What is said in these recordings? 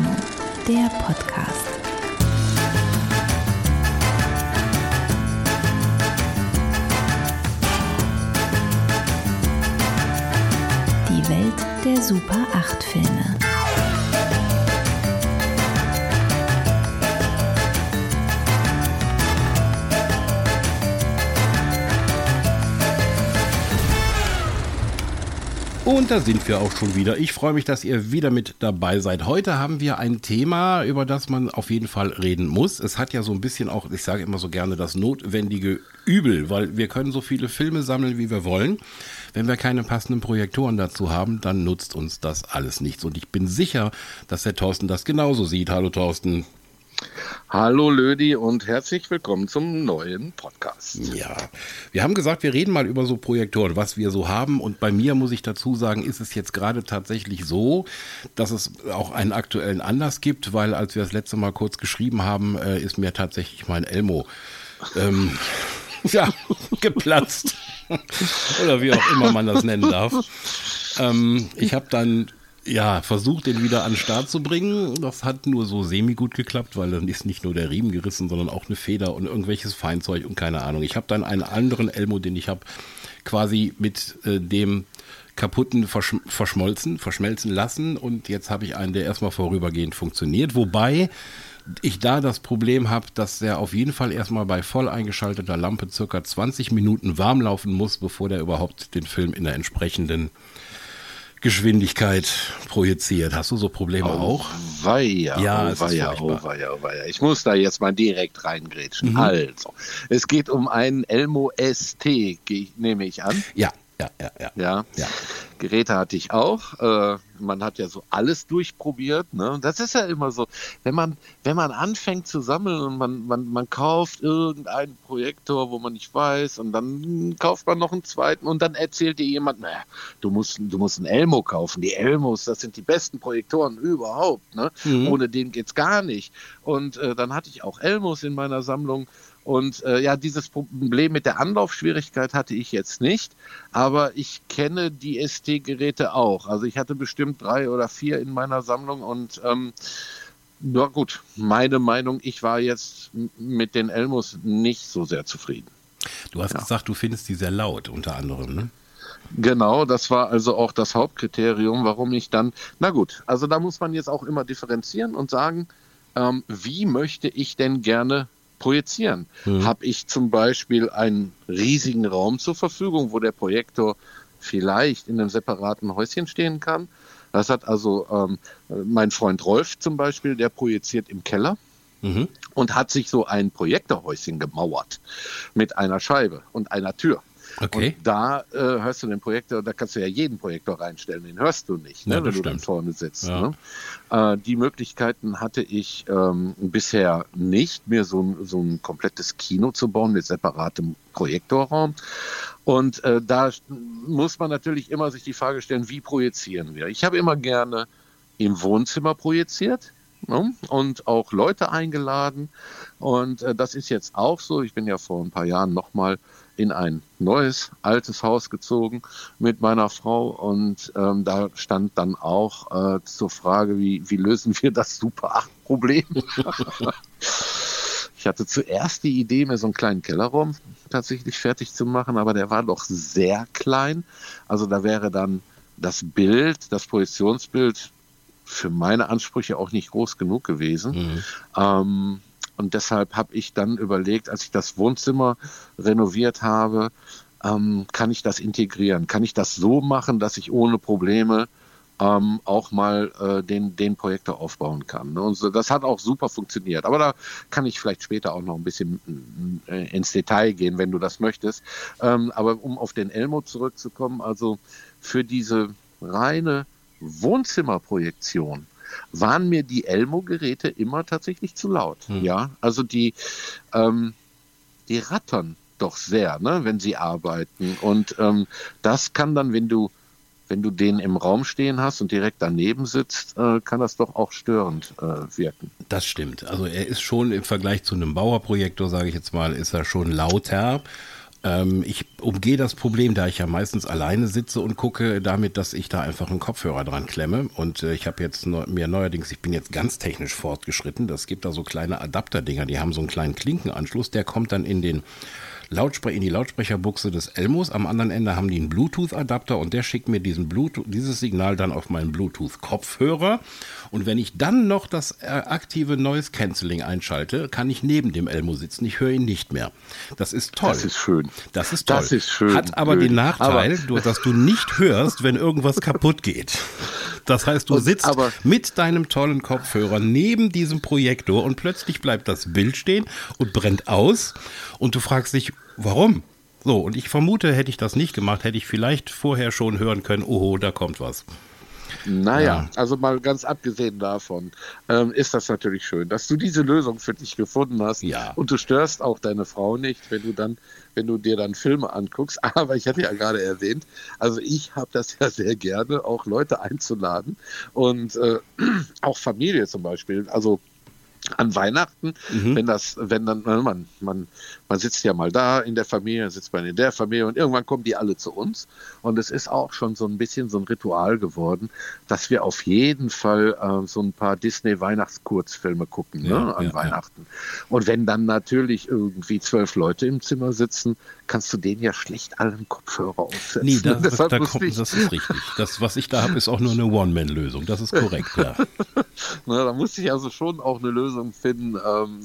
Kino, der Podcast. Die Welt der Super 8 Filme. Und da sind wir auch schon wieder. Ich freue mich, dass ihr wieder mit dabei seid. Heute haben wir ein Thema, über das man auf jeden Fall reden muss. Es hat ja so ein bisschen auch, ich sage immer so gerne, das notwendige Übel, weil wir können so viele Filme sammeln, wie wir wollen. Wenn wir keine passenden Projektoren dazu haben, dann nutzt uns das alles nichts. Und ich bin sicher, dass der Thorsten das genauso sieht. Hallo Thorsten. Hallo Lödi und herzlich willkommen zum neuen Podcast. Ja, wir haben gesagt, wir reden mal über so Projektoren, was wir so haben. Und bei mir, muss ich dazu sagen, ist es jetzt gerade tatsächlich so, dass es auch einen aktuellen Anlass gibt, weil als wir das letzte Mal kurz geschrieben haben, ist mir tatsächlich mein Elmo geplatzt. Oder wie auch immer man das nennen darf. Ich habe dann versucht, den wieder an den Start zu bringen. Das hat nur so semi-gut geklappt, weil dann ist nicht nur der Riemen gerissen, sondern auch eine Feder und irgendwelches Feinzeug und keine Ahnung. Ich habe dann einen anderen Elmo, den ich habe, quasi mit dem kaputten verschmelzen lassen. Und jetzt habe ich einen, der erstmal vorübergehend funktioniert. Wobei ich da das Problem habe, dass der auf jeden Fall erstmal bei voll eingeschalteter Lampe circa 20 Minuten warm laufen muss, bevor der überhaupt den Film in der entsprechenden Geschwindigkeit projiziert. Hast du so Probleme auch? Weia. Ich muss da jetzt mal direkt reingrätschen. Also, es geht um einen Elmo ST, nehme ich an. Ja. Geräte hatte ich auch. Man hat ja so alles durchprobiert. Ne? Das ist ja immer so, wenn man anfängt zu sammeln und man kauft irgendeinen Projektor, wo man nicht weiß, und dann kauft man noch einen zweiten und dann erzählt dir jemand, du musst einen Elmo kaufen. Die Elmos, das sind die besten Projektoren überhaupt. Ne? Ohne den geht's gar nicht. Und dann hatte ich auch Elmos in meiner Sammlung. Und dieses Problem mit der Anlaufschwierigkeit hatte ich jetzt nicht, aber ich kenne die ST-Geräte auch. Also ich hatte bestimmt 3 oder 4 in meiner Sammlung und meine Meinung, ich war jetzt mit den Elmos nicht so sehr zufrieden. Du hast gesagt, du findest die sehr laut, unter anderem, ne? Genau, das war also auch das Hauptkriterium, warum ich dann, also da muss man jetzt auch immer differenzieren und sagen, wie möchte ich denn gerne projizieren? Habe ich zum Beispiel einen riesigen Raum zur Verfügung, wo der Projektor vielleicht in einem separaten Häuschen stehen kann? Das hat also mein Freund Rolf zum Beispiel, der projiziert im Keller und hat sich so ein Projektorhäuschen gemauert mit einer Scheibe und einer Tür. Okay. Und da hörst du den Projektor, da kannst du ja jeden Projektor reinstellen, den hörst du nicht, ja, wenn du dann vorne sitzt. Ja. Ne? Die Möglichkeiten hatte ich bisher nicht, mir so ein komplettes Kino zu bauen mit separatem Projektorraum. Und da muss man natürlich immer sich die Frage stellen, wie projizieren wir? Ich habe immer gerne im Wohnzimmer projiziert. Und auch Leute eingeladen. Und das ist jetzt auch so. Ich bin ja vor ein paar Jahren nochmal in ein neues, altes Haus gezogen mit meiner Frau. Und da stand dann auch zur Frage, wie lösen wir das Super 8-Problem? Ich hatte zuerst die Idee, mir so einen kleinen Kellerraum tatsächlich fertig zu machen, aber der war doch sehr klein. Also da wäre dann das Projektionsbild, für meine Ansprüche auch nicht groß genug gewesen. Und deshalb habe ich dann überlegt, als ich das Wohnzimmer renoviert habe, kann ich das integrieren? Kann ich das so machen, dass ich ohne Probleme auch mal den Projektor aufbauen kann? Ne? Und so, das hat auch super funktioniert. Aber da kann ich vielleicht später auch noch ein bisschen ins Detail gehen, wenn du das möchtest. Aber um auf den Elmo zurückzukommen, also für diese reine Wohnzimmerprojektion waren mir die Elmo-Geräte immer tatsächlich zu laut. Ja, also die rattern doch sehr, ne, wenn sie arbeiten. Und das kann dann, wenn du den im Raum stehen hast und direkt daneben sitzt, kann das doch auch störend wirken. Das stimmt. Also er ist schon im Vergleich zu einem Bauerprojektor, sage ich jetzt mal, ist er schon lauter. Ich umgehe das Problem, da ich ja meistens alleine sitze und gucke, damit, dass ich da einfach einen Kopfhörer dran klemme. Und ich habe jetzt mir neuerdings, ich bin jetzt ganz technisch fortgeschritten, das gibt da so kleine Adapterdinger, die haben so einen kleinen Klinkenanschluss, der kommt dann in die Lautsprecherbuchse des Elmos. Am anderen Ende haben die einen Bluetooth-Adapter und der schickt mir dieses Signal dann auf meinen Bluetooth-Kopfhörer. Und wenn ich dann noch das aktive Noise Cancelling einschalte, kann ich neben dem Elmo sitzen. Ich höre ihn nicht mehr. Das ist toll. Das ist schön. Das ist toll. Das ist schön. Hat aber den Nachteil, dass du nicht hörst, wenn irgendwas kaputt geht. Das heißt, du sitzt mit deinem tollen Kopfhörer neben diesem Projektor und plötzlich bleibt das Bild stehen und brennt aus und du fragst dich, warum? So, und ich vermute, hätte ich das nicht gemacht, hätte ich vielleicht vorher schon hören können, oho, da kommt was. Naja, also mal ganz abgesehen davon, ist das natürlich schön, dass du diese Lösung für dich gefunden hast. Ja. Und du störst auch deine Frau nicht, wenn du dir dann Filme anguckst. Aber ich hatte ja gerade erwähnt, also ich habe das ja sehr gerne, auch Leute einzuladen und auch Familie zum Beispiel. Also an Weihnachten, wenn dann man sitzt ja mal da in der Familie, sitzt man in der Familie und irgendwann kommen die alle zu uns und es ist auch schon so ein bisschen so ein Ritual geworden, dass wir auf jeden Fall so ein paar Disney-Weihnachtskurzfilme gucken an Weihnachten. Und wenn dann natürlich irgendwie 12 Leute im Zimmer sitzen, kannst du denen ja schlecht allen Kopfhörer aufsetzen. Nee, das ist richtig. Das, was ich da habe, ist auch nur eine One-Man-Lösung. Das ist korrekt, ja. Na, da musste ich also schon auch eine Lösung finden,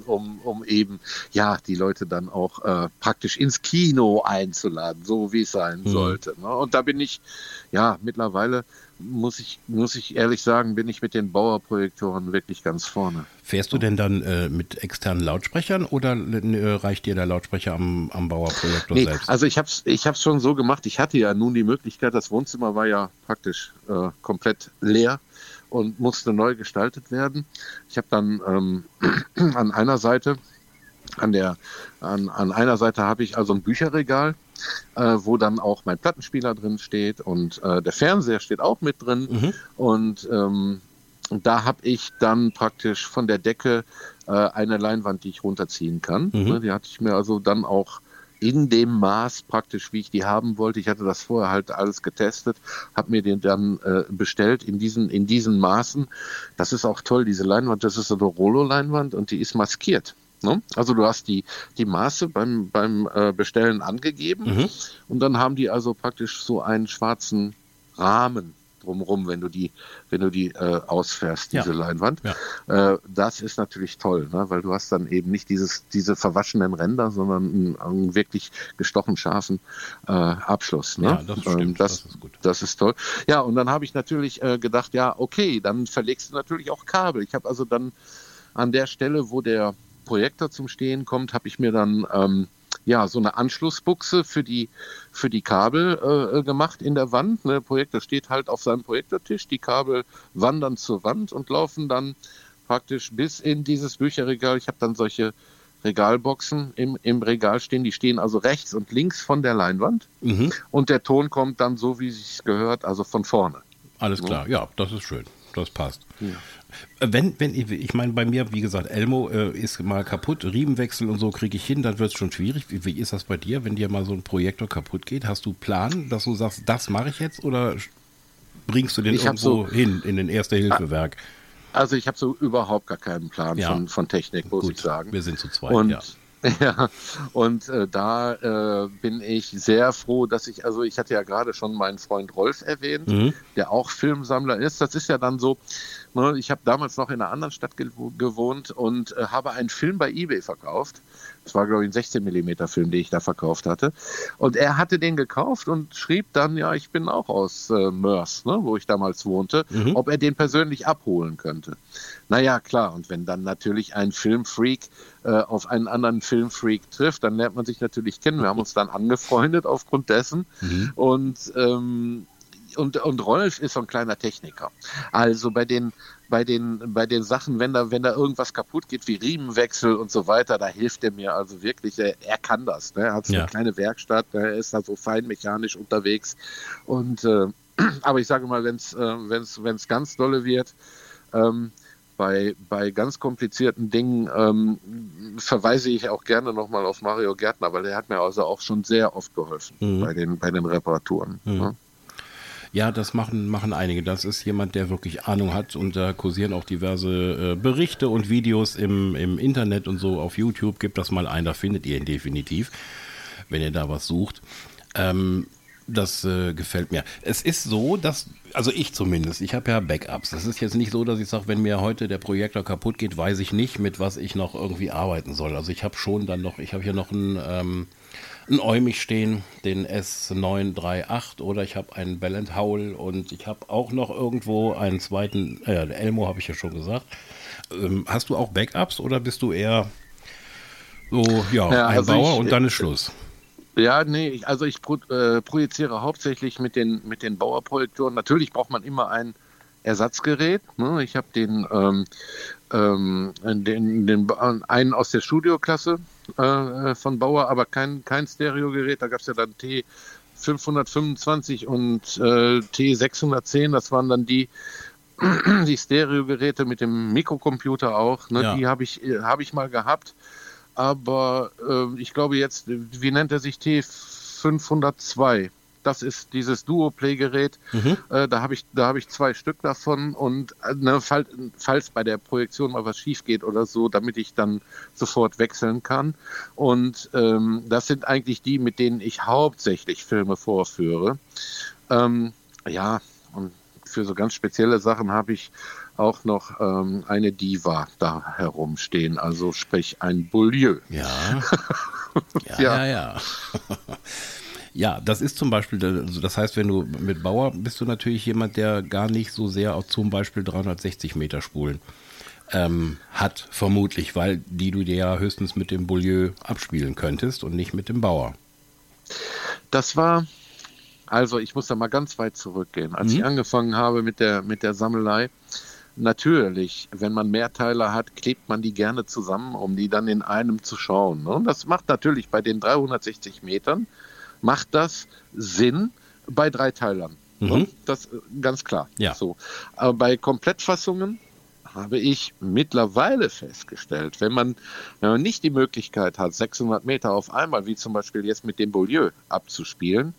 um eben die Leute dann auch praktisch ins Kino einzuladen, so wie es sein sollte. Ne? Und da bin ich, mittlerweile muss ich ehrlich sagen, bin ich mit den Bauer-Projektoren wirklich ganz vorne. Fährst du denn dann mit externen Lautsprechern oder reicht dir der Lautsprecher am Bauer-Projektor selbst? Also ich hab's schon so gemacht, ich hatte ja nun die Möglichkeit, das Wohnzimmer war ja praktisch komplett leer und musste neu gestaltet werden. Ich habe dann an einer Seite habe ich also ein Bücherregal, wo dann auch mein Plattenspieler drin steht und der Fernseher steht auch mit drin. Und da habe ich dann praktisch von der Decke eine Leinwand, die ich runterziehen kann. Die hatte ich mir also dann auch in dem Maß praktisch, wie ich die haben wollte. Ich hatte das vorher halt alles getestet, habe mir den dann bestellt in diesen Maßen. Das ist auch toll, diese Leinwand, das ist eine Rollo-Leinwand und die ist maskiert. Ne? Also du hast die Maße beim Bestellen angegeben und dann haben die also praktisch so einen schwarzen Rahmen drumherum, wenn du die ausfährst, diese Leinwand. Ja. Das ist natürlich toll, ne? Weil du hast dann eben nicht diese verwaschenen Ränder, sondern einen wirklich gestochen scharfen Abschluss. Ne? Ja, das stimmt. Das ist gut. Das ist toll. Ja, und dann habe ich natürlich gedacht, okay, dann verlegst du natürlich auch Kabel. Ich habe also dann an der Stelle, wo der Projektor zum Stehen kommt, habe ich mir dann so eine Anschlussbuchse für die Kabel gemacht in der Wand. Der Projektor steht halt auf seinem Projektortisch, die Kabel wandern zur Wand und laufen dann praktisch bis in dieses Bücherregal. Ich habe dann solche Regalboxen im Regal stehen, die stehen also rechts und links von der Leinwand und der Ton kommt dann so, wie es gehört, also von vorne. Alles klar, ja, das ist schön, das passt. Ja. Ich meine, bei mir, wie gesagt, Elmo ist mal kaputt, Riemenwechsel und so kriege ich hin, dann wird es schon schwierig. Wie ist das bei dir, wenn dir mal so ein Projektor kaputt geht? Hast du einen Plan, dass du sagst, das mache ich jetzt oder bringst du den irgendwo hin in den Erste-Hilfe-Werk? Also ich habe so überhaupt gar keinen Plan von Technik, muss ich sagen. Wir sind zu zweit, Und da bin ich sehr froh, dass ich hatte ja gerade schon meinen Freund Rolf erwähnt, der auch Filmsammler ist. Das ist ja dann so, ne, ich habe damals noch in einer anderen Stadt gewohnt und habe einen Film bei eBay verkauft. Das war, glaube ich, ein 16 mm Film, den ich da verkauft hatte. Und er hatte den gekauft und schrieb dann, ich bin auch aus Mörs, ne, wo ich damals wohnte, ob er den persönlich abholen könnte. Naja, klar, und wenn dann natürlich ein Filmfreak auf einen anderen Filmfreak trifft, dann lernt man sich natürlich kennen. Wir haben uns dann angefreundet aufgrund dessen. Und Rolf ist so ein kleiner Techniker. Also bei den Sachen, wenn da irgendwas kaputt geht, wie Riemenwechsel und so weiter, da hilft er mir also wirklich. Er kann das. Ne? Er hat so eine kleine Werkstatt, er ist da so feinmechanisch unterwegs. Und aber ich sage mal, wenn es ganz dolle wird, Bei ganz komplizierten Dingen verweise ich auch gerne nochmal auf Mario Gärtner, weil der hat mir also auch schon sehr oft geholfen bei den Reparaturen. Ne? Ja, das machen einige. Das ist jemand, der wirklich Ahnung hat, und da kursieren auch diverse Berichte und Videos im Internet und so. Auf YouTube gibt das mal ein, da findet ihr ihn definitiv, wenn ihr da was sucht. Das gefällt mir. Es ist so, dass, also ich zumindest, ich habe ja Backups. Das ist jetzt nicht so, dass ich sage, wenn mir heute der Projektor kaputt geht, weiß ich nicht, mit was ich noch irgendwie arbeiten soll. Also ich habe schon dann noch, ich habe hier noch einen Eumich stehen, den S938, oder ich habe einen Bell & Howell, und ich habe auch noch irgendwo einen zweiten, der Elmo habe ich ja schon gesagt. Hast du auch Backups oder bist du eher so, ein Bauer und dann ist Schluss? Ja, nee, also ich projiziere hauptsächlich mit den Bauerprojektoren. Natürlich braucht man immer ein Ersatzgerät. Ne? Ich habe einen aus der Studioklasse von Bauer, aber kein Stereogerät. Da gab es ja dann T525 und T610. Das waren dann die Stereogeräte mit dem Mikrocomputer auch. Ne? Ja. Die habe ich mal gehabt. Aber ich glaube jetzt, wie nennt er sich, T502? Das ist dieses Duo-Play-Gerät. Da habe ich 2 Stück davon, und falls bei der Projektion mal was schief geht oder so, damit ich dann sofort wechseln kann. Und das sind eigentlich die, mit denen ich hauptsächlich Filme vorführe. Und für so ganz spezielle Sachen habe ich auch noch eine Diva da herumstehen, also sprich ein Beaulieu. Ja. Ja. Ja, das ist zum Beispiel, also das heißt, wenn du mit Bauer bist, du natürlich jemand, der gar nicht so sehr auch zum Beispiel 360 Meter Spulen hat, vermutlich, weil du dir ja höchstens mit dem Beaulieu abspielen könntest und nicht mit dem Bauer. Also ich muss da mal ganz weit zurückgehen. Als ich angefangen habe mit der Sammelei, natürlich, wenn man Mehrteiler hat, klebt man die gerne zusammen, um die dann in einem zu schauen. Ne? Und das macht natürlich bei den 360 Metern, macht das Sinn bei Dreiteilern. Ne? Das ganz klar. Ja. So. Aber bei Komplettfassungen habe ich mittlerweile festgestellt, wenn man nicht die Möglichkeit hat, 600 Meter auf einmal, wie zum Beispiel jetzt mit dem Beaulieu, abzuspielen,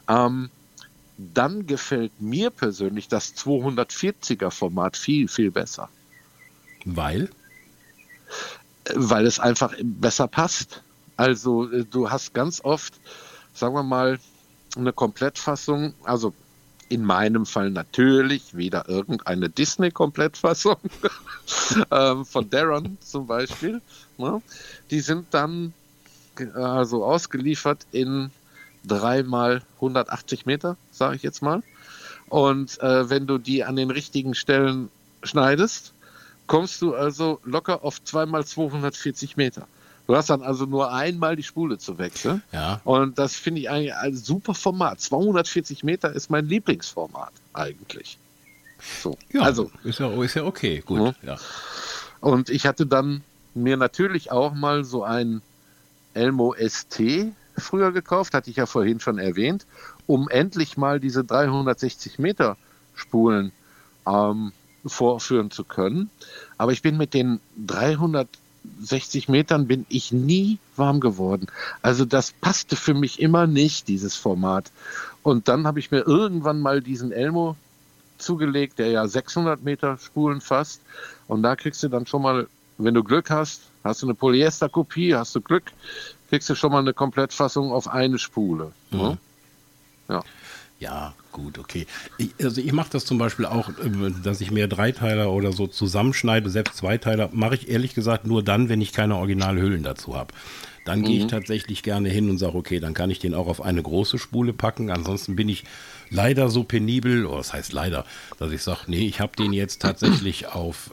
dann gefällt mir persönlich das 240er Format viel, viel besser. Weil? Weil es einfach besser passt. Also du hast ganz oft, sagen wir mal, eine Komplettfassung, also in meinem Fall natürlich wieder irgendeine Disney-Komplettfassung von Darren zum Beispiel. Ne? Die sind dann also ausgeliefert in 3x 180 Meter, sage ich jetzt mal. Und wenn du die an den richtigen Stellen schneidest, kommst du also locker auf 2x 240 Meter. Du hast dann also nur einmal die Spule zu wechseln. Ja. Und das finde ich eigentlich ein super Format. 240 Meter ist mein Lieblingsformat eigentlich. So. Ja, also ist ja okay, gut. Ja. Und ich hatte dann mir natürlich auch mal so ein Elmo ST früher gekauft, hatte ich ja vorhin schon erwähnt, um endlich mal diese 360 Meter Spulen vorführen zu können. Aber ich bin mit den 360 Metern bin ich nie warm geworden. Also das passte für mich immer nicht, dieses Format. Und dann habe ich mir irgendwann mal diesen Elmo zugelegt, der ja 600 Meter Spulen fasst. Und da kriegst du dann schon mal, wenn du Glück hast du eine Polyester-Kopie, hast du Glück, kriegst du schon mal eine Komplettfassung auf eine Spule. Ne? Ja. Ja, gut, okay. Ich mache das zum Beispiel auch, dass ich mehr Dreiteiler oder so zusammenschneide, selbst Zweiteiler, mache ich ehrlich gesagt nur dann, wenn ich keine Originalhüllen dazu habe. Dann gehe ich tatsächlich gerne hin und sage, okay, dann kann ich den auch auf eine große Spule packen. Ansonsten bin ich leider so penibel, oder das heißt leider, dass ich sage, nee, ich habe den jetzt tatsächlich auf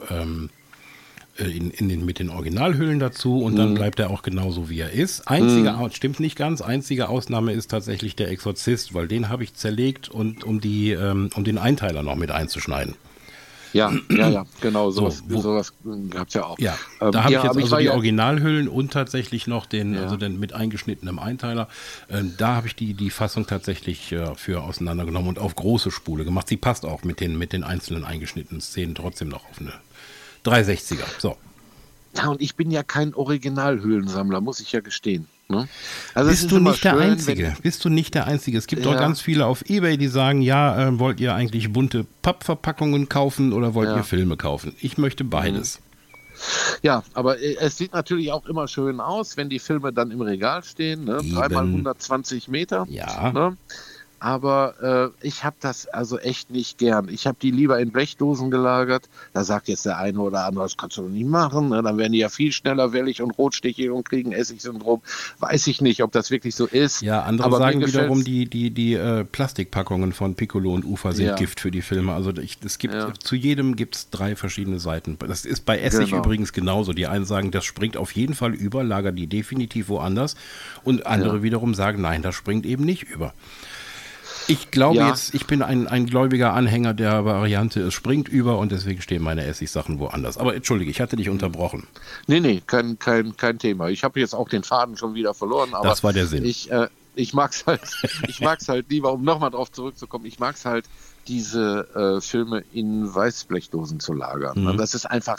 mit den Originalhüllen dazu, und dann bleibt er auch genauso, wie er ist. Stimmt nicht ganz, einzige Ausnahme ist tatsächlich der Exorzist, weil den habe ich zerlegt, und um den Einteiler noch mit einzuschneiden. Ja, genau, sowas gab es ja auch. Ja, da habe ich jetzt also die Originalhüllen und tatsächlich noch den mit eingeschnittenem Einteiler. Da habe ich die Fassung tatsächlich für auseinandergenommen und auf große Spule gemacht. Sie passt auch mit den einzelnen eingeschnittenen Szenen trotzdem noch auf eine 360er, so. Ja, und ich bin ja kein Originalhöhlensammler, muss ich ja gestehen. Ne? Also Bist du nicht der Einzige? Bist du nicht der Einzige? Es gibt auch ganz viele auf eBay, die sagen, ja, wollt ihr eigentlich bunte Pappverpackungen kaufen oder wollt ihr Filme kaufen? Ich möchte beides. Ja, aber es sieht natürlich auch immer schön aus, wenn die Filme dann im Regal stehen, ne? 3x120 Meter. Ja. Ne? Aber ich habe das also echt nicht gern. Ich habe die lieber in Blechdosen gelagert. Da sagt jetzt der eine oder andere, das kannst du doch nicht machen. Ne? Dann werden die ja viel schneller wellig und rotstichig und kriegen Essigsyndrom. Weiß ich nicht, ob das wirklich so ist. Ja, andere aber sagen wiederum, die Plastikpackungen von Piccolo und Ufa sind Gift für die Filme. Also es gibt zu jedem gibt's 3 verschiedene Seiten. Das ist bei Essig übrigens genauso. Die einen sagen, das springt auf jeden Fall über, lagern die definitiv woanders. Und andere wiederum sagen, nein, das springt eben nicht über. Ich glaube jetzt, ich bin ein gläubiger Anhänger der Variante, es springt über und deswegen stehen meine Essigsachen woanders. Aber entschuldige, ich hatte dich unterbrochen. Nee, kein Thema. Ich habe jetzt auch den Faden schon wieder verloren. Aber das war der Sinn. Ich mag's halt lieber, um nochmal drauf zurückzukommen, ich mag's halt, diese Filme in Weißblechdosen zu lagern. Mhm. Das ist einfach,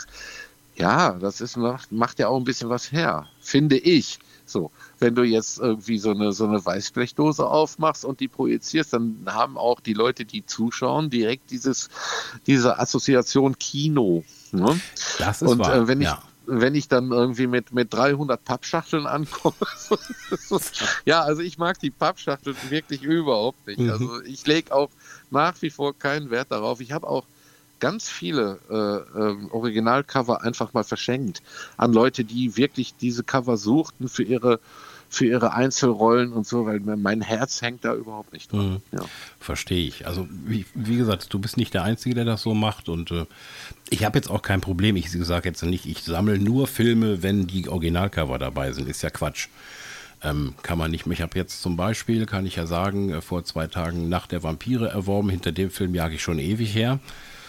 macht ja auch ein bisschen was her, finde ich. So, wenn du jetzt irgendwie so eine Weißblechdose aufmachst und die projizierst, dann haben auch die Leute, die zuschauen, direkt diese Assoziation Kino. Ne? Das ist wahr. Wenn ich dann irgendwie mit 300 Pappschachteln ankomme, also ich mag die Pappschachteln wirklich überhaupt nicht. Also ich lege auch nach wie vor keinen Wert darauf. Ich habe auch ganz viele Originalcover einfach mal verschenkt an Leute, die wirklich diese Cover suchten für ihre Einzelrollen und so, weil mein Herz hängt da überhaupt nicht dran. Ja. Verstehe ich. Also wie gesagt, du bist nicht der Einzige, der das so macht und ich habe jetzt auch kein Problem. Ich sage jetzt nicht, ich sammle nur Filme, wenn die Originalcover dabei sind. Ist ja Quatsch. Kann man nicht. Ich habe jetzt zum Beispiel, kann ich ja sagen, vor 2 Tagen Nacht der Vampire erworben. Hinter dem Film jage ich schon ewig her.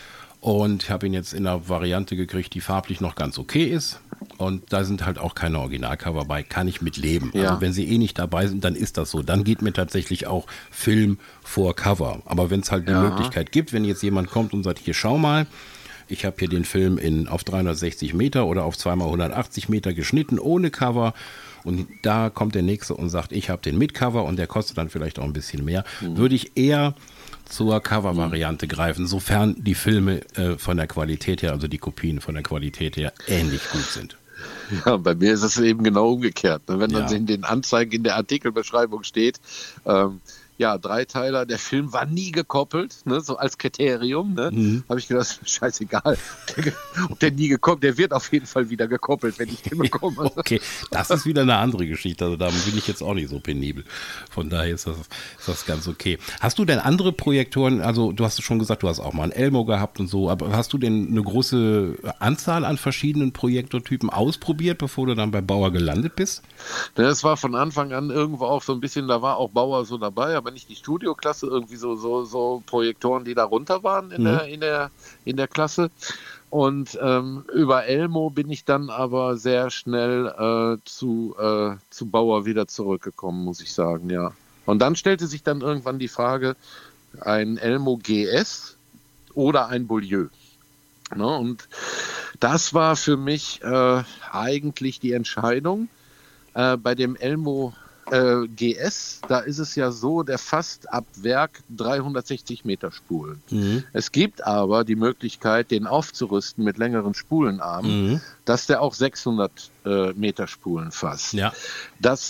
Und habe ihn jetzt in einer Variante gekriegt, die farblich noch ganz okay ist. Und da sind halt auch keine Originalcover bei, kann ich mit leben. Ja. Also wenn sie eh nicht dabei sind, dann ist das so. Dann geht mir tatsächlich auch Film vor Cover. Aber wenn es halt die Möglichkeit gibt, wenn jetzt jemand kommt und sagt, hier schau mal, ich habe hier den Film auf 360 Meter oder auf 2x180 Meter geschnitten, ohne Cover. Und da kommt der Nächste und sagt, ich habe den mit Cover und der kostet dann vielleicht auch ein bisschen mehr. Würde ich eher zur Cover-Variante greifen, sofern die Filme von der Qualität her, also die Kopien von der Qualität her, ähnlich gut sind. Ja, bei mir ist es eben genau umgekehrt. Wenn dann in den Anzeigen in der Artikelbeschreibung steht, Dreiteiler, der Film war nie gekoppelt, ne, so als Kriterium, ne, habe ich gedacht, scheißegal, ob der nie gekoppelt, der wird auf jeden Fall wieder gekoppelt, wenn ich den bekomme. Okay, das ist wieder eine andere Geschichte, also da bin ich jetzt auch nicht so penibel, von daher ist das ganz okay. Hast du denn andere Projektoren, also du hast schon gesagt, du hast auch mal einen Elmo gehabt und so, aber hast du denn eine große Anzahl an verschiedenen Projektortypen ausprobiert, bevor du dann bei Bauer gelandet bist? Das war von Anfang an irgendwo auch so ein bisschen, da war auch Bauer so dabei, aber nicht die Studioklasse, irgendwie so Projektoren, die da runter waren in der Klasse. Und über Elmo bin ich dann aber sehr schnell zu Bauer wieder zurückgekommen, muss ich sagen, ja. Und dann stellte sich dann irgendwann die Frage, ein Elmo GS oder ein Beaulieu. Ne? Und das war für mich eigentlich die Entscheidung. Bei dem Elmo GS, da ist es ja so, der fasst ab Werk 360 Meter Spulen. Es gibt aber die Möglichkeit, den aufzurüsten mit längeren Spulenarmen, dass der auch 600 Meter Spulen fasst. Ja. Das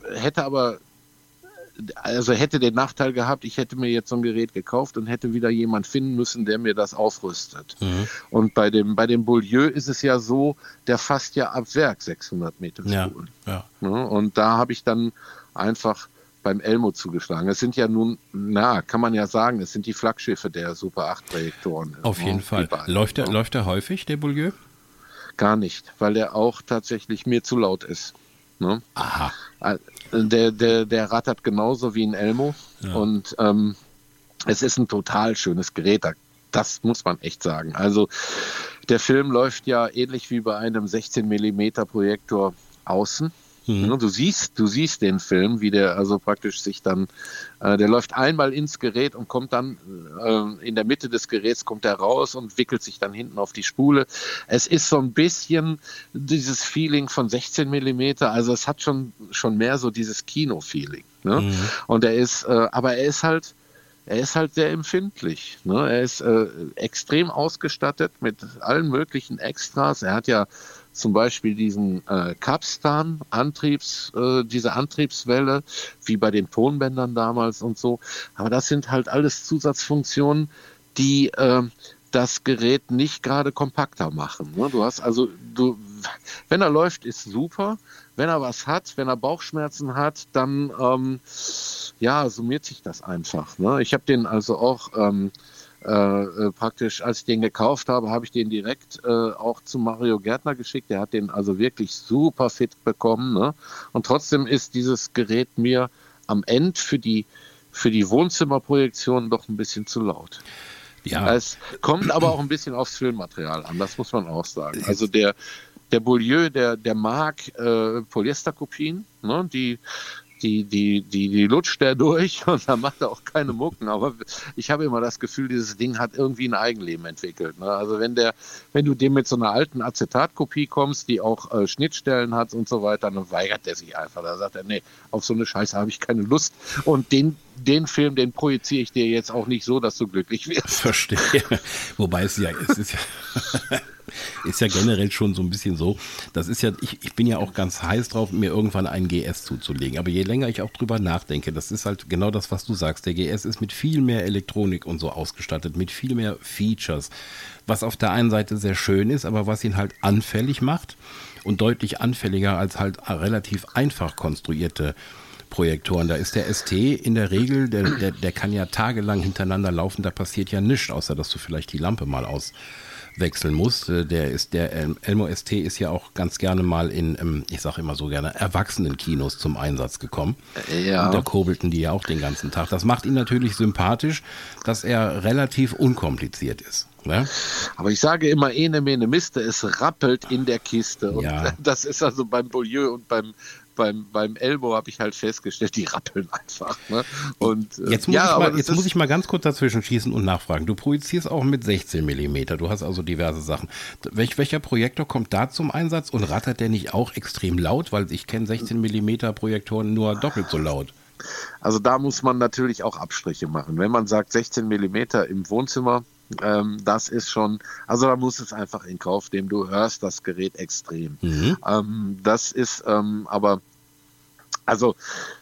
hätte den Nachteil gehabt, ich hätte mir jetzt so ein Gerät gekauft und hätte wieder jemand finden müssen, der mir das aufrüstet. Und bei dem Beaulieu ist es ja so, der fasst ja ab Werk 600 Meter Spulen. Ja. Und da habe ich dann einfach beim Elmo zugeschlagen. Es sind ja nun, kann man ja sagen, es sind die Flaggschiffe der Super 8 Projektoren. Auf jeden Fall. Läuft der häufig, der Beaulieu? Gar nicht, weil der auch tatsächlich mir zu laut ist. Ne? Aha. Der rattert genauso wie ein Elmo und es ist ein total schönes Gerät, das muss man echt sagen. Also der Film läuft ja ähnlich wie bei einem 16 mm Projektor außen, Du siehst den Film, wie der also praktisch sich dann, der läuft einmal ins Gerät und kommt dann in der Mitte des Geräts kommt er raus und wickelt sich dann hinten auf die Spule. Es ist so ein bisschen dieses Feeling von 16 Millimeter, also es hat schon mehr so dieses Kino-Feeling. Ne? Und aber er ist halt sehr empfindlich. Ne? Er ist extrem ausgestattet mit allen möglichen Extras. Er hat ja zum Beispiel diesen Capstan, diese Antriebswelle, wie bei den Tonbändern damals und so. Aber das sind halt alles Zusatzfunktionen, die das Gerät nicht gerade kompakter machen. Ne? Wenn er läuft, ist super. Wenn er was hat, wenn er Bauchschmerzen hat, dann summiert sich das einfach. Ne? Ich habe den also auch praktisch, als ich den gekauft habe, habe ich den direkt auch zu Mario Gärtner geschickt. Der hat den also wirklich super fit bekommen. Ne? Und trotzdem ist dieses Gerät mir am Ende für die Wohnzimmerprojektion doch ein bisschen zu laut. Ja. Es kommt aber auch ein bisschen aufs Filmmaterial an, das muss man auch sagen. Also der Beaulieu, der mag Polyesterkopien, ne? Die lutscht der durch und da macht er auch keine Mucken. Aber ich habe immer das Gefühl, dieses Ding hat irgendwie ein Eigenleben entwickelt. Ne? Also wenn du dem mit so einer alten Acetatkopie kommst, die auch Schnittstellen hat und so weiter, dann weigert der sich einfach. Da sagt er, nee, auf so eine Scheiße habe ich keine Lust. Und den Film, den projiziere ich dir jetzt auch nicht so, dass du glücklich wirst. Verstehe. Wobei es ist ja generell schon so ein bisschen so, das ist ja, ich bin ja auch ganz heiß drauf, mir irgendwann einen GS zuzulegen, aber je länger ich auch drüber nachdenke, das ist halt genau das, was du sagst, der GS ist mit viel mehr Elektronik und so ausgestattet, mit viel mehr Features, was auf der einen Seite sehr schön ist, aber was ihn halt anfällig macht und deutlich anfälliger als halt relativ einfach konstruierte Projektoren. Da ist der ST in der Regel, der kann ja tagelang hintereinander laufen, da passiert ja nichts, außer dass du vielleicht die Lampe mal auswechseln musst. Der Elmo ST ist ja auch ganz gerne mal in, ich sage immer so gerne, Erwachsenenkinos zum Einsatz gekommen. Ja. Und da kurbelten die ja auch den ganzen Tag. Das macht ihn natürlich sympathisch, dass er relativ unkompliziert ist. Ne? Aber ich sage immer, ene mene Miste, es rappelt in der Kiste. Und das ist also beim Beaulieu und beim Elmo habe ich halt festgestellt, die rappeln einfach. Ne? Und, jetzt muss ich mal ganz kurz dazwischen schießen und nachfragen. Du projizierst auch mit 16 mm. Du hast also diverse Sachen. Welcher Projektor kommt da zum Einsatz und rattert der nicht auch extrem laut? Weil ich kenne 16 mm Projektoren nur doppelt so laut. Also da muss man natürlich auch Abstriche machen. Wenn man sagt 16 mm im Wohnzimmer, das ist schon, also da muss es einfach in Kauf nehmen, du hörst das Gerät extrem. Das ist aber, also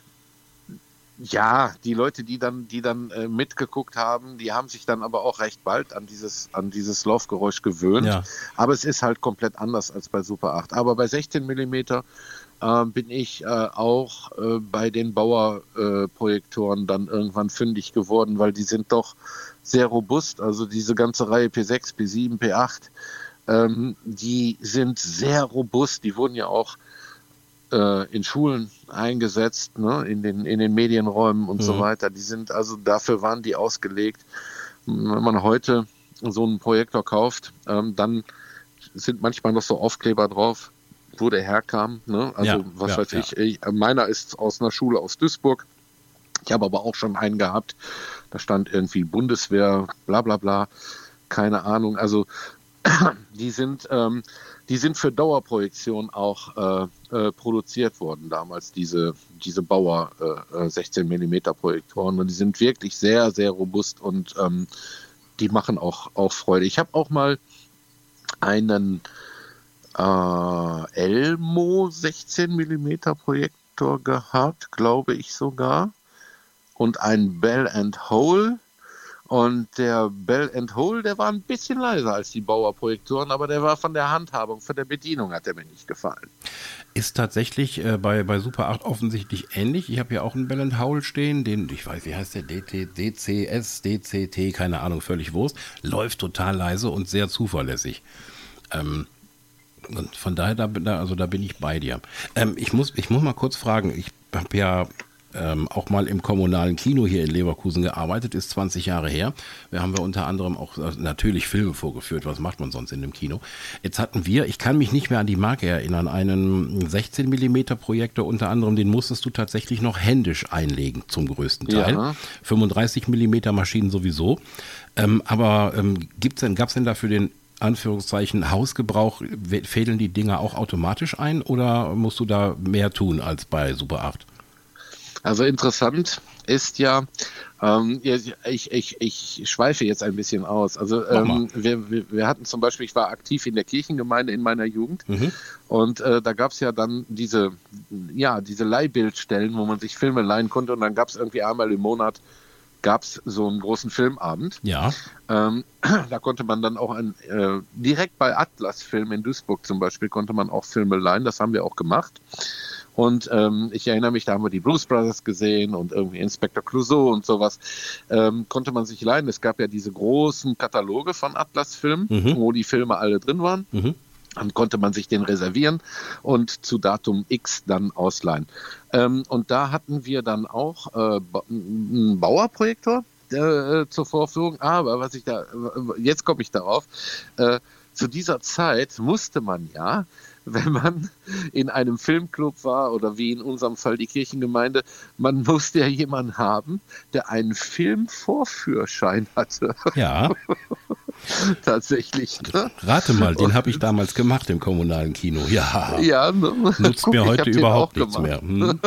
ja, die Leute, die dann mitgeguckt haben, die haben sich dann aber auch recht bald an dieses Laufgeräusch gewöhnt. Ja. Aber es ist halt komplett anders als bei Super 8. Aber bei 16 mm bin ich auch bei den Bauer-Projektoren dann irgendwann fündig geworden, weil die sind doch sehr robust. Also diese ganze Reihe P6, P7, P8, die sind sehr robust. Die wurden ja auch in Schulen eingesetzt, ne, in den Medienräumen und so weiter. Die sind, also dafür waren die ausgelegt. Wenn man heute so einen Projektor kauft, dann sind manchmal noch so Aufkleber drauf, wo der herkam. Ne? Also weiß ich. Meiner ist aus einer Schule aus Duisburg. Ich habe aber auch schon einen gehabt. Da stand irgendwie Bundeswehr, bla bla bla. Keine Ahnung. Also die sind für Dauerprojektion auch produziert worden damals, diese Bauer 16 mm Projektoren. Und die sind wirklich sehr, sehr robust und die machen auch Freude. Ich habe auch mal einen Elmo 16 mm Projektor gehabt, glaube ich sogar. Und ein Bell & Hole. Und der Bell & Hole, der war ein bisschen leiser als die Bauer-Projektoren, aber der war von der Handhabung, von der Bedienung hat der mir nicht gefallen. Ist tatsächlich bei Super 8 offensichtlich ähnlich. Ich habe ja auch einen Bell & Howell stehen, den, ich weiß, wie heißt der, DCS, DCT, keine Ahnung, völlig Wurst. Läuft total leise und sehr zuverlässig. Und von daher, da bin ich bei dir. Ich muss mal kurz fragen, ich habe ja auch mal im kommunalen Kino hier in Leverkusen gearbeitet, ist 20 Jahre her. Wir haben unter anderem auch natürlich Filme vorgeführt, was macht man sonst in dem Kino. Jetzt hatten wir, ich kann mich nicht mehr an die Marke erinnern, einen 16 mm Projektor, unter anderem, den musstest du tatsächlich noch händisch einlegen zum größten Teil. Ja. 35 mm Maschinen sowieso. Aber gab es denn da für den Anführungszeichen Hausgebrauch, fädeln die Dinger auch automatisch ein oder musst du da mehr tun als bei Super 8? Also interessant ist ja, ich schweife jetzt ein bisschen aus. Also wir hatten zum Beispiel, ich war aktiv in der Kirchengemeinde in meiner Jugend und da gab es ja dann diese Leihbildstellen, wo man sich Filme leihen konnte und dann gab es irgendwie einmal im Monat gab es so einen großen Filmabend. Ja. Da konnte man dann auch direkt bei Atlas Film in Duisburg zum Beispiel, konnte man auch Filme leihen. Das haben wir auch gemacht. Und ich erinnere mich, da haben wir die Blues Brothers gesehen und irgendwie Inspector Clouseau und sowas. Konnte man sich leihen. Es gab ja diese großen Kataloge von Atlas Film, wo die Filme alle drin waren. Dann konnte man sich den reservieren und zu Datum X dann ausleihen. Und da hatten wir dann auch einen Bauer-Projektor zur Vorführung. Aber jetzt komme ich darauf, zu dieser Zeit musste man ja, wenn man in einem Filmclub war oder wie in unserem Fall die Kirchengemeinde, man musste ja jemanden haben, der einen Filmvorführschein hatte. Ja. Tatsächlich. Ne? Rate mal, den habe ich damals gemacht im kommunalen Kino. Ja. Ne? Nutzt mir heute überhaupt nichts mehr.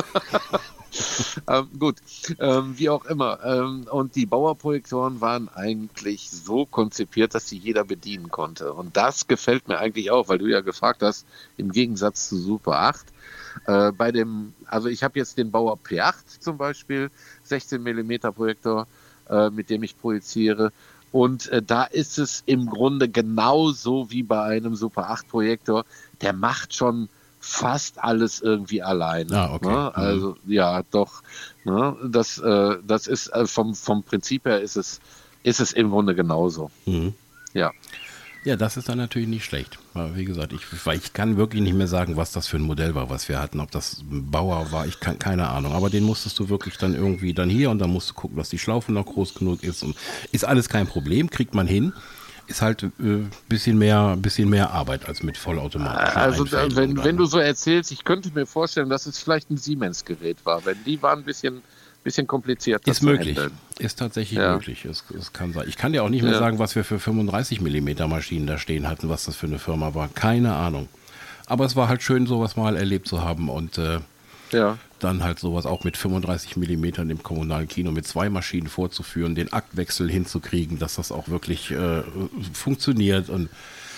Gut, wie auch immer. Und die Bauerprojektoren waren eigentlich so konzipiert, dass sie jeder bedienen konnte. Und das gefällt mir eigentlich auch, weil du ja gefragt hast, im Gegensatz zu Super 8. Also ich habe jetzt den Bauer P8 zum Beispiel, 16 mm Projektor, mit dem ich projiziere. Und da ist es im Grunde genauso wie bei einem Super 8 Projektor. Der macht schon fast alles irgendwie alleine. Ah, okay. Ne? Also ja, doch. Ne? Das ist vom Prinzip her ist es im Grunde genauso. Ja. Ja, das ist dann natürlich nicht schlecht. Aber wie gesagt, ich kann wirklich nicht mehr sagen, was das für ein Modell war, was wir hatten. Ob das ein Bauer war, keine Ahnung. Aber den musstest du wirklich dann irgendwie dann hier und dann musst du gucken, dass die Schlaufe noch groß genug ist. Und ist alles kein Problem, kriegt man hin. Ist halt bisschen mehr Arbeit als mit vollautomatischen Einfällen. Wenn du so erzählst, ich könnte mir vorstellen, dass es vielleicht ein Siemens-Gerät war. Wenn die waren ein bisschen kompliziert. Ist möglich. Ist tatsächlich möglich. Es kann sein. Ich kann dir auch nicht mehr sagen, was wir für 35 mm Maschinen da stehen hatten, was das für eine Firma war. Keine Ahnung. Aber es war halt schön, sowas mal erlebt zu haben und dann halt sowas auch mit 35 mm im kommunalen Kino mit 2 Maschinen vorzuführen, den Aktwechsel hinzukriegen, dass das auch wirklich funktioniert und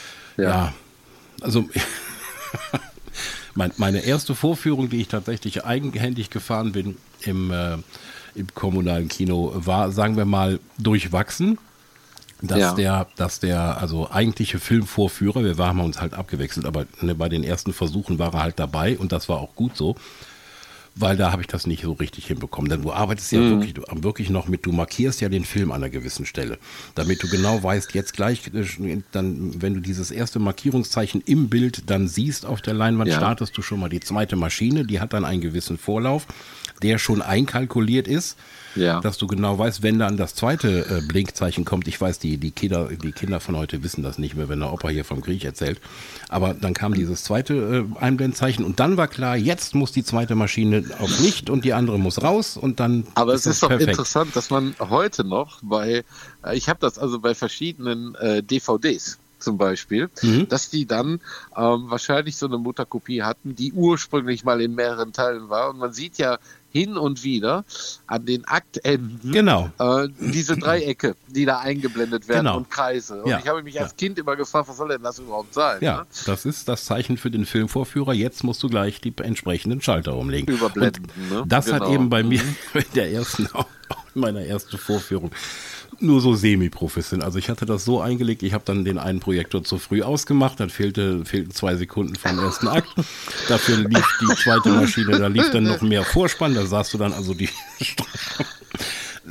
also meine erste Vorführung, die ich tatsächlich eigenhändig gefahren bin im kommunalen Kino, war, sagen wir mal, durchwachsen. Dass der also eigentliche Filmvorführer, wir haben uns halt abgewechselt, aber bei den ersten Versuchen war er halt dabei und das war auch gut so. Weil da habe ich das nicht so richtig hinbekommen. Denn du arbeitest ja wirklich noch mit, du markierst ja den Film an einer gewissen Stelle, damit du genau weißt, jetzt gleich, dann, wenn du dieses erste Markierungszeichen im Bild dann siehst auf der Leinwand, startest du schon mal die zweite Maschine, die hat dann einen gewissen Vorlauf, der schon einkalkuliert ist, dass du genau weißt, wenn dann das zweite Blinkzeichen kommt, ich weiß, die Kinder von heute wissen das nicht mehr, wenn der Opa hier vom Krieg erzählt, aber dann kam dieses zweite Einblendzeichen und dann war klar, jetzt muss die zweite Maschine auf Licht und die andere muss raus und dann. Aber es ist doch interessant, dass man heute noch ich habe das also bei verschiedenen DVDs zum Beispiel, dass die dann wahrscheinlich so eine Mutterkopie hatten, die ursprünglich mal in mehreren Teilen war und man sieht ja hin und wieder an den Aktenden diese Dreiecke, die da eingeblendet werden und Kreise. Und ich habe mich als Kind immer gefragt, was soll denn das überhaupt sein? Ja, das ist das Zeichen für den Filmvorführer. Jetzt musst du gleich die entsprechenden Schalter umlegen. Überblenden. Das hat eben bei mir in meiner ersten Vorführung nur so semi-professionell. Also ich hatte das so eingelegt, ich habe dann den einen Projektor zu früh ausgemacht, dann fehlten 2 Sekunden vom ersten Akt. Dafür lief die zweite Maschine, da lief dann noch mehr Vorspann, da sahst du dann also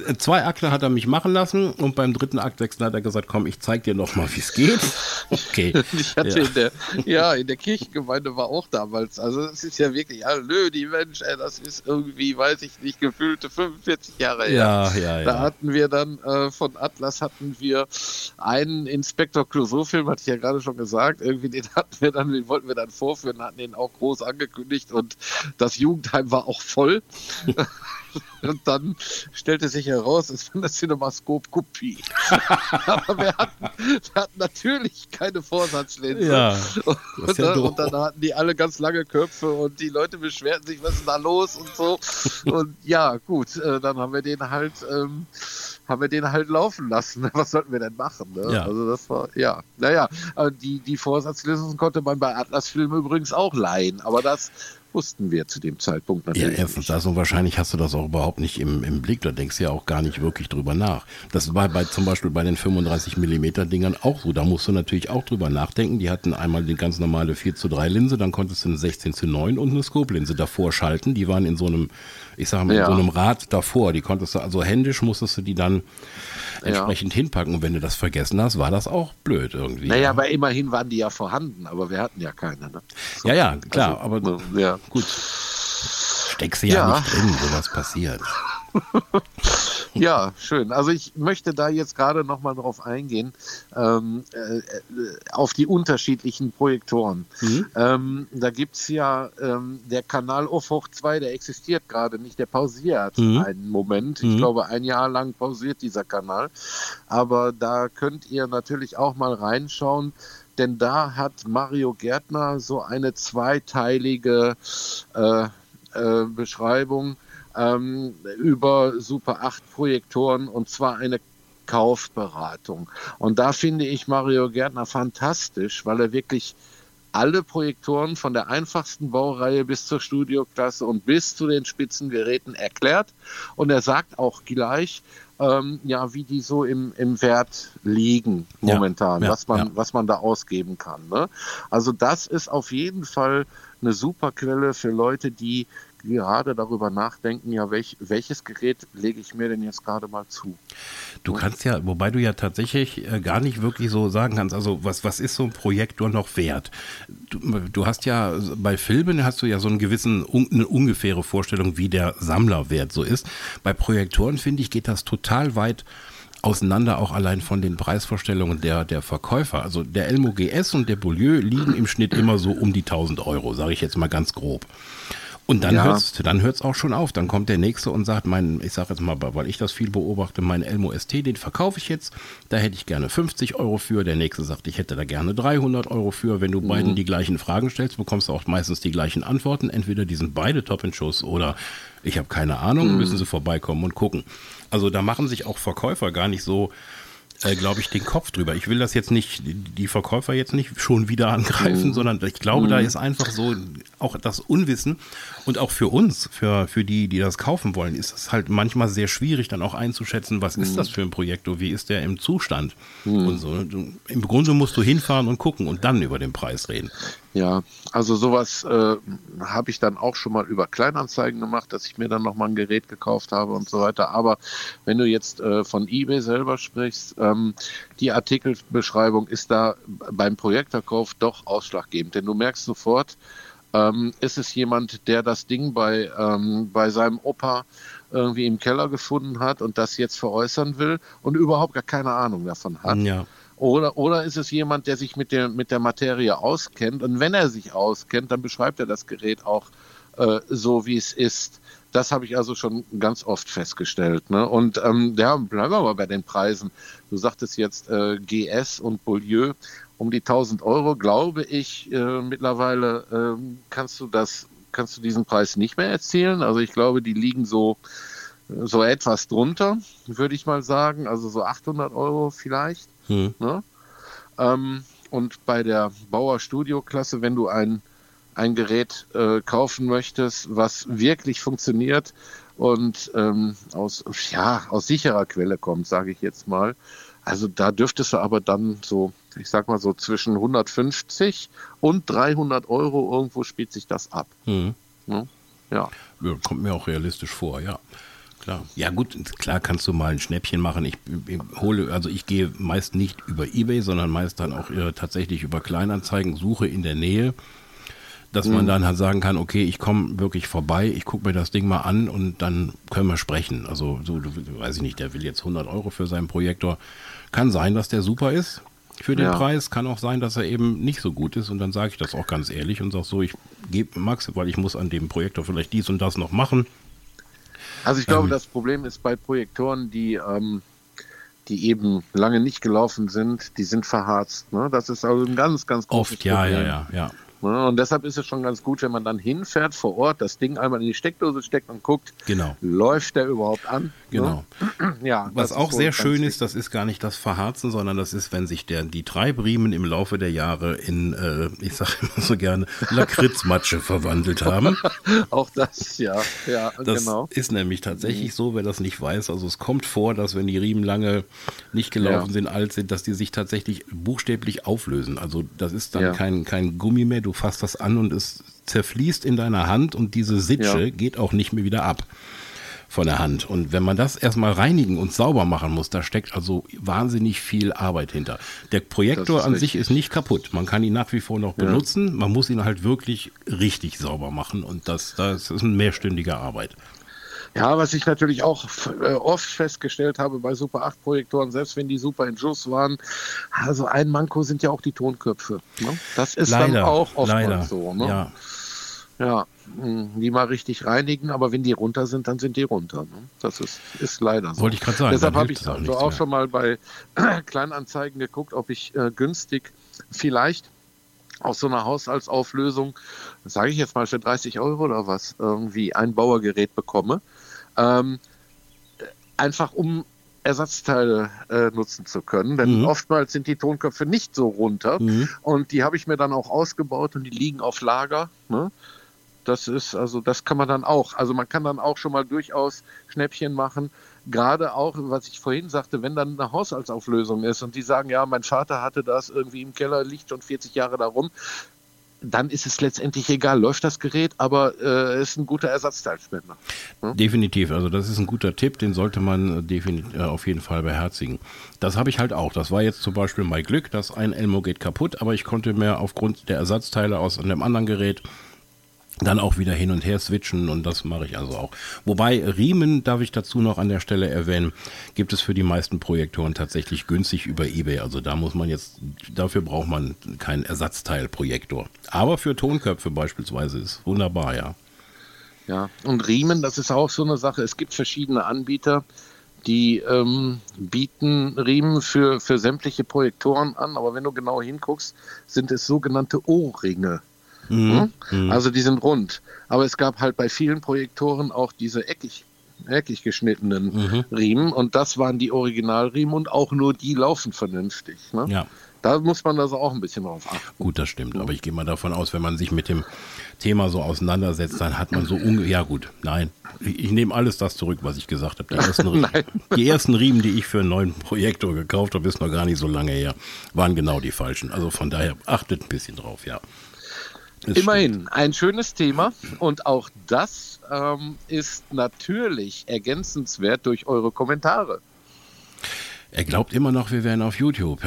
2 Akte hat er mich machen lassen und beim 3. Aktwechsel hat er gesagt, komm, ich zeig dir noch mal, wie es geht. Okay. Ich hatte in der Kirchengemeinde war auch damals, also es ist ja wirklich, die Mensch, das ist irgendwie, weiß ich nicht, gefühlte 45 Jahre her. Ja. Da hatten wir dann von Atlas einen Inspektor Clouseau-Film, hatte ich ja gerade schon gesagt, irgendwie den wollten wir dann vorführen, hatten den auch groß angekündigt und das Jugendheim war auch voll. Und dann stellte sich heraus, es war eine Cinemascope-Kopie. Aber wir hatten natürlich keine Vorsatzlinse. Ja, und dann hatten die alle ganz lange Köpfe und die Leute beschwerten sich, was ist da los und so. Und ja, gut, dann haben wir den halt laufen lassen. Was sollten wir denn machen? Ne? Ja. Also das war, ja. Naja, die Vorsatzlinsen konnte man bei Atlas-Filmen übrigens auch leihen, aber das wussten wir zu dem Zeitpunkt natürlich. Ja, erstens das und wahrscheinlich hast du das auch überhaupt nicht im Blick, da denkst du ja auch gar nicht wirklich drüber nach. Das war zum Beispiel bei den 35mm Dingern auch so, da musst du natürlich auch drüber nachdenken. Die hatten einmal die ganz normale 4:3 Linse, dann konntest du eine 16:9 und eine Scope-Linse davor schalten, die waren in so einem, ich sag mal, in so einem Rad davor, die konntest du, also händisch musstest du die dann entsprechend hinpacken und wenn du das vergessen hast, war das auch blöd irgendwie. Naja, aber immerhin waren die ja vorhanden, aber wir hatten ja keine. Ne? So, ja, klar, also, aber gut. Steckst du ja nicht drin, sowas passiert. Ja, schön. Also ich möchte da jetzt gerade nochmal drauf eingehen, auf die unterschiedlichen Projektoren. Da gibt es ja der Kanal Hoch 2, der existiert gerade nicht, der pausiert einen Moment. Ich glaube, 1 Jahr lang pausiert dieser Kanal. Aber da könnt ihr natürlich auch mal reinschauen, denn da hat Mario Gärtner so eine zweiteilige Beschreibung über Super 8 Projektoren und zwar eine Kaufberatung. Und da finde ich Mario Gärtner fantastisch, weil er wirklich alle Projektoren von der einfachsten Baureihe bis zur Studioklasse und bis zu den Spitzengeräten erklärt. Und er sagt auch gleich, wie die so im Wert liegen momentan, was man da ausgeben kann. Ne? Also das ist auf jeden Fall eine super Quelle für Leute, die gerade darüber nachdenken, ja, welches Gerät lege ich mir denn jetzt gerade mal zu? Du kannst ja, wobei du ja tatsächlich gar nicht wirklich so sagen kannst, also was ist so ein Projektor noch wert? Du hast ja, bei Filmen hast du ja so eine ungefähre Vorstellung, wie der Sammlerwert so ist. Bei Projektoren, finde ich, geht das total weit auseinander, auch allein von den Preisvorstellungen der Verkäufer. Also der Elmo GS und der Beaulieu liegen im Schnitt immer so um die 1.000 €, sage ich jetzt mal ganz grob. Und dann hört's auch schon auf. Dann kommt der Nächste und sagt, ich sage jetzt mal, weil ich das viel beobachte, mein Elmo ST, den verkaufe ich jetzt. Da hätte ich gerne 50 € für. Der Nächste sagt, ich hätte da gerne 300 € für. Wenn du beiden die gleichen Fragen stellst, bekommst du auch meistens die gleichen Antworten. Entweder die sind beide top in Schuss oder ich habe keine Ahnung, müssen sie vorbeikommen und gucken. Also da machen sich auch Verkäufer gar nicht so, glaube ich, den Kopf drüber. Ich will das jetzt nicht, die Verkäufer jetzt nicht schon wieder angreifen, sondern ich glaube, da ist einfach so auch das Unwissen und auch für uns, für die das kaufen wollen, ist es halt manchmal sehr schwierig, dann auch einzuschätzen, was ist das für ein Projektor, wie ist der im Zustand und so. Im Grunde musst du hinfahren und gucken und dann über den Preis reden. Ja, also sowas habe ich dann auch schon mal über Kleinanzeigen gemacht, dass ich mir dann nochmal ein Gerät gekauft habe und so weiter. Aber wenn du jetzt von eBay selber sprichst, die Artikelbeschreibung ist da beim Projektverkauf doch ausschlaggebend. Denn du merkst sofort, ist es jemand, der das Ding bei seinem Opa irgendwie im Keller gefunden hat und das jetzt veräußern will und überhaupt gar keine Ahnung davon hat. Ja. Oder ist es jemand, der sich mit der Materie auskennt? Und wenn er sich auskennt, dann beschreibt er das Gerät auch so, wie es ist. Das habe ich also schon ganz oft festgestellt. Ne? Und bleiben wir mal bei den Preisen. Du sagtest jetzt GS und Beaulieu um die 1.000 €, glaube ich, mittlerweile kannst du diesen Preis nicht mehr erzielen. Also ich glaube, die liegen so etwas drunter, würde ich mal sagen. Also so 800 € vielleicht. Ne? Und bei der Bauer Studio-Klasse, wenn du ein Gerät kaufen möchtest, was wirklich funktioniert und aus sicherer Quelle kommt, sage ich jetzt mal, also da dürftest du aber dann so, ich sag mal so zwischen 150 und 300 € irgendwo spielt sich das ab. Ne? Ja. Kommt mir auch realistisch vor, ja. klar. Ja gut, klar kannst du mal ein Schnäppchen machen. Ich gehe meist nicht über eBay, sondern meist dann auch tatsächlich über Kleinanzeigen, suche in der Nähe, dass man dann halt sagen kann, okay, ich komme wirklich vorbei, ich gucke mir das Ding mal an und dann können wir sprechen. Also so, weiß ich nicht, der will jetzt 100 € für seinen Projektor. Kann sein, dass der super ist für den Preis, kann auch sein, dass er eben nicht so gut ist und dann sage ich das auch ganz ehrlich und sage so, ich gebe Max, weil ich muss an dem Projektor vielleicht dies und das noch machen. Also ich glaube, das Problem ist bei Projektoren, die eben lange nicht gelaufen sind, die sind verharzt. Ne? Das ist also ein ganz, ganz großes Problem. Oft, ja. Und deshalb ist es schon ganz gut, wenn man dann hinfährt vor Ort, das Ding einmal in die Steckdose steckt und guckt, läuft der überhaupt an? Genau. Ne? Ja, was auch sehr schön ist, das ist gar nicht das Verharzen, sondern das ist, wenn sich die Treibriemen im Laufe der Jahre in, ich sage immer so gerne, Lakritzmatsche verwandelt haben. Auch das, ja, das genau. Ist nämlich tatsächlich so, wer das nicht weiß. Also es kommt vor, dass wenn die Riemen lange nicht gelaufen sind, alt sind, dass die sich tatsächlich buchstäblich auflösen. Also das ist dann kein Gummi mehr. Du fasst das an und es zerfließt in deiner Hand und diese Sitsche geht auch nicht mehr wieder ab von der Hand. Und wenn man das erstmal reinigen und sauber machen muss, da steckt also wahnsinnig viel Arbeit hinter. Der Projektor an sich ist nicht kaputt. Man kann ihn nach wie vor noch benutzen. Man muss ihn halt wirklich richtig sauber machen und das ist eine mehrstündige Arbeit. Ja, was ich natürlich auch oft festgestellt habe bei Super 8 Projektoren, selbst wenn die super in Schuss waren, also ein Manko sind ja auch die Tonköpfe. Ne? Das ist leider, dann auch oftmals so. Ne? Ja, die mal richtig reinigen, aber wenn die runter sind, dann sind die runter. Ne? Das ist leider so. Wollte ich gerade sagen. Deshalb habe ich also auch schon mal bei Kleinanzeigen geguckt, ob ich günstig vielleicht aus so einer Haushaltsauflösung, sage ich jetzt mal für 30 € oder was, irgendwie ein Bauergerät bekomme. Einfach um Ersatzteile nutzen zu können, denn oftmals sind die Tonköpfe nicht so runter und die habe ich mir dann auch ausgebaut und die liegen auf Lager. Ne? Das kann man dann auch, also man kann dann auch schon mal durchaus Schnäppchen machen, gerade auch, was ich vorhin sagte, wenn dann eine Haushaltsauflösung ist und die sagen, ja, mein Vater hatte das irgendwie im Keller, liegt schon 40 Jahre da rum, dann ist es letztendlich egal, läuft das Gerät, aber es ist ein guter Ersatzteilspender. Hm? Definitiv, also das ist ein guter Tipp, den sollte man auf jeden Fall beherzigen. Das habe ich halt auch, das war jetzt zum Beispiel mein Glück, dass ein Elmo geht kaputt, aber ich konnte mir aufgrund der Ersatzteile aus einem anderen Gerät dann auch wieder hin und her switchen und das mache ich also auch. Wobei Riemen, darf ich dazu noch an der Stelle erwähnen, gibt es für die meisten Projektoren tatsächlich günstig über eBay. Also dafür braucht man keinen Ersatzteilprojektor. Aber für Tonköpfe beispielsweise ist wunderbar, ja. Ja, und Riemen, das ist auch so eine Sache. Es gibt verschiedene Anbieter, die bieten Riemen für sämtliche Projektoren an, aber wenn du genau hinguckst, sind es sogenannte O-Ringe. Also die sind rund. Aber es gab halt bei vielen Projektoren auch diese eckig geschnittenen Riemen und das waren die Originalriemen und auch nur die laufen vernünftig. Ne? Ja. Da muss man also auch ein bisschen drauf achten. Gut, das stimmt. Aber ich gehe mal davon aus, wenn man sich mit dem Thema so auseinandersetzt, dann hat man so ich nehme alles das zurück, was ich gesagt habe. Die ersten Riemen, die ich für einen neuen Projektor gekauft habe, ist noch gar nicht so lange her, waren genau die falschen. Also von daher achtet ein bisschen drauf, ja. Immerhin, ein schönes Thema und auch das ist natürlich ergänzenswert durch eure Kommentare. Er glaubt immer noch, wir wären auf YouTube.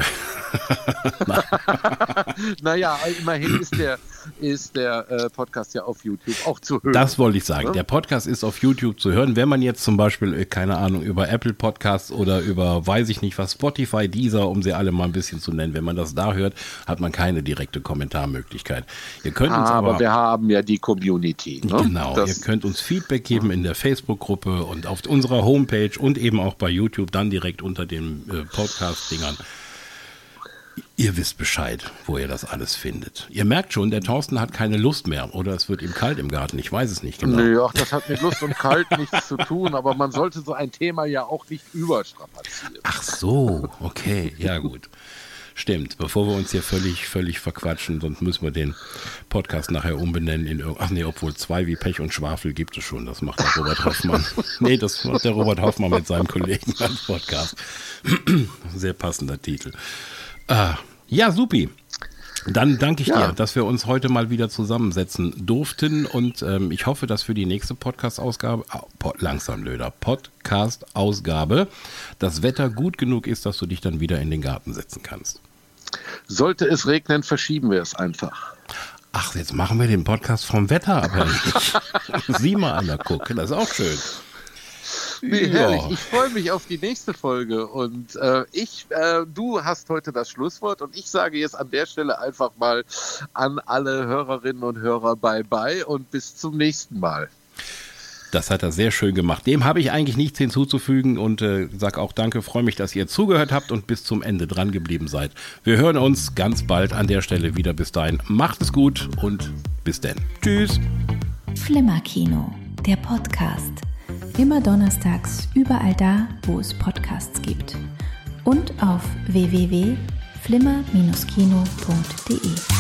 Naja, immerhin ist der Podcast ja auf YouTube auch zu hören. Das wollte ich sagen. Ja? Der Podcast ist auf YouTube zu hören. Wenn man jetzt zum Beispiel, keine Ahnung, über Apple Podcasts oder über, weiß ich nicht was, Spotify, Deezer, um sie alle mal ein bisschen zu nennen, wenn man das da hört, hat man keine direkte Kommentarmöglichkeit. Ihr könnt uns aber wir haben ja die Community. Ne? Genau, ihr könnt uns Feedback geben in der Facebook-Gruppe und auf unserer Homepage und eben auch bei YouTube, dann direkt unter den Podcast-Dingern. Ihr wisst Bescheid, wo ihr das alles findet. Ihr merkt schon, der Thorsten hat keine Lust mehr. Oder es wird ihm kalt im Garten. Ich weiß es nicht genau. Nee, ach, das hat mit Lust und Kalt nichts zu tun. Aber man sollte so ein Thema ja auch nicht überstrapazieren. Ach so, okay. Ja gut. Stimmt. Bevor wir uns hier völlig verquatschen, sonst müssen wir den Podcast nachher umbenennen in obwohl 2 wie Pech und Schwafel gibt es schon. Das macht der Robert Hoffmann. Nee, das macht der Robert Hoffmann mit seinem Kollegen beim Podcast. Sehr passender Titel. Ja, supi. Dann danke ich dir, dass wir uns heute mal wieder zusammensetzen durften und ich hoffe, dass für die nächste Podcast-Ausgabe das Wetter gut genug ist, dass du dich dann wieder in den Garten setzen kannst. Sollte es regnen, verschieben wir es einfach. Ach, jetzt machen wir den Podcast vom Wetter abhängig. Sieh mal einer gucken, das ist auch schön. Nee, herrlich. Ich freue mich auf die nächste Folge und du hast heute das Schlusswort und ich sage jetzt an der Stelle einfach mal an alle Hörerinnen und Hörer Bye und bis zum nächsten Mal. Das hat er sehr schön gemacht. Dem habe ich eigentlich nichts hinzuzufügen und sage auch danke, freue mich, dass ihr zugehört habt und bis zum Ende dran geblieben seid. Wir hören uns ganz bald an der Stelle wieder. Bis dahin, macht es gut und bis dann. Tschüss. Flimmerkino, der Podcast. Immer donnerstags überall da, wo es Podcasts gibt. Und auf www.flimmer-kino.de.